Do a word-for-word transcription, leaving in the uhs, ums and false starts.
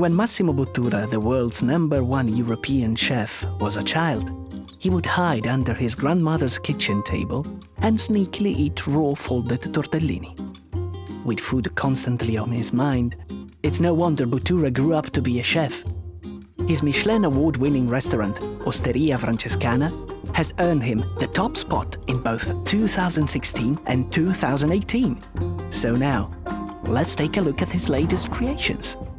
When Massimo Bottura, the world's number one European chef, was a child, he would hide under his grandmother's kitchen table and sneakily eat raw folded tortellini. With food constantly on his mind, it's no wonder Bottura grew up to be a chef. His Michelin award-winning restaurant, Osteria Francescana, has earned him the top spot in both two thousand sixteen and two thousand eighteen. So now, let's take a look at his latest creations.